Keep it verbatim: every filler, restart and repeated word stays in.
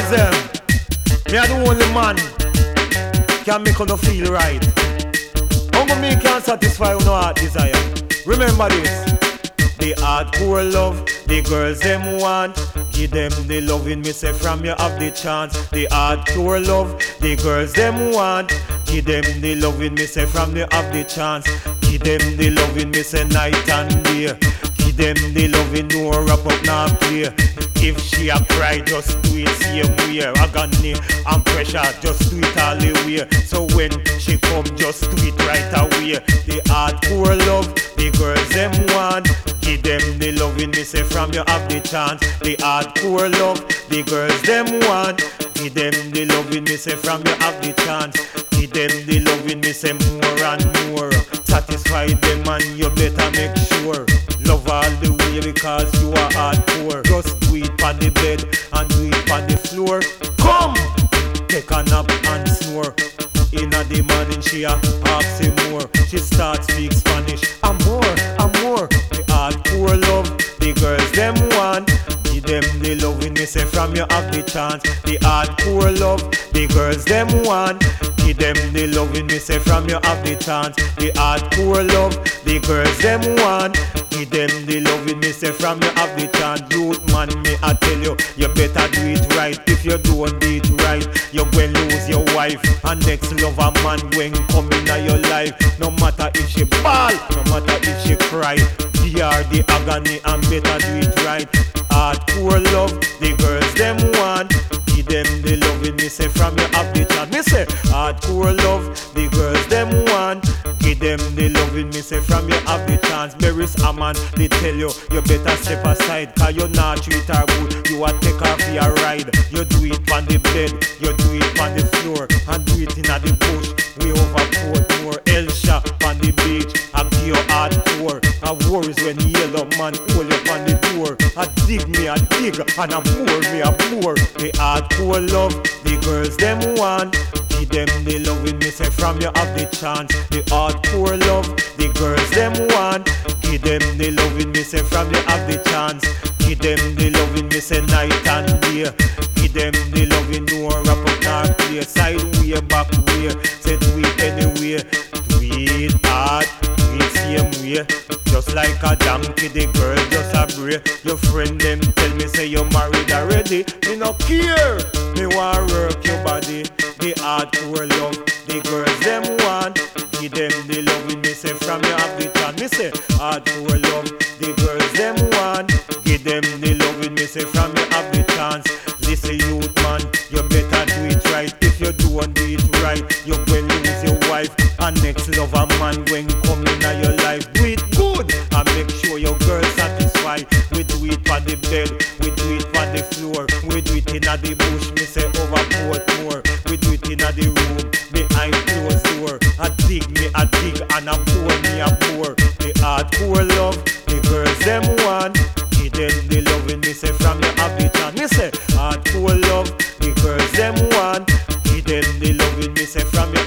girls them, me are the only man can make you feel right. Only me can satisfy your heart desire. Remember this. The hardcore love, the girls them want. Give them the loving, me say from you have the chance. The hardcore love, the girls them want. Give them the loving, me say from you have the chance. Give them the loving, me say night and day. Give them the loving, no wrap up now play. If she a cry, just do it same way. Agony and pressure, just do it all the way. So when she come, just do it right away. The hardcore love, the girls them want. Give them the loving, me say from you have the chance. The hardcore love, the girls them want. Give them the loving, me say from you have the chance. Give them the loving, me say more and more. Satisfy them and you better make sure. Love all the way because you are hardcore. Just do it on the bed and do it on the floor. Come! Take a nap and snore. Inna the morning she a ask him more. She starts speak Spanish. Amor, amor. The hardcore love, the girls them want. Give them the loving, me say from you have the chance. The hardcore love, the girls them want. Give them the loving, me say from you have the chance. The hardcore love, the girls them want. Give them the loving, me say from you have the chance. Youth man, me I tell you, you better do it right. If you don't do it right, you will lose your wife. And next lover man when come in your life. No matter if she bawl, no matter if she cry, give her the agony and better do it right. Hardcore love, the girls them want. Give them the loving, me say from you have the chance. Me say hardcore love, the girls them want. Give them the loving, me say from you have the chance. Mary's a man, they tell you, you better step aside. Cause you not treat her good, you a take her for your ride. You do it on the bed, you do it on the floor. And do it in the bush, we over Portmore. Elsha on the beach, I give you hardcore. I worries when yellow man hold you on the door. I dig me, I dig, and I pour me, I pour. The hardcore love, the girls them want. Give them the loving, me say from you have the chance. The hardcore love, the girls them want. Give them the loving, me say from you have the chance. Give them the loving, me say night and day. Give them the loving, no wrap up nor play. Side way, back way, say do it anyway. Do it hard, do it same way. Just like a donkey, the girl just a bray. Your friend them tell me say you married already. Me no care, me want work your body. The hardcore love, the girls them want. Give them the loving, me say from you have the chance. Me say hardcore love, the girls them want. Give them the loving, me say from you have the chance. Listen youth man, you better do it right. If you don't do it right, you will lose your wife. And next lover man when come in your life. Do it good and make sure your girl satisfied. We do it on the bed, we do it on the floor. We do it in the bush, me say over Portmore. We do it in the room, behind closed door. I dig me, I dig and I pour me, I pour. The hardcore love, the girls them want. Give them the loving, me say from you have the chance. Me say hardcore love, the girls them want. Give them the loving, me say from you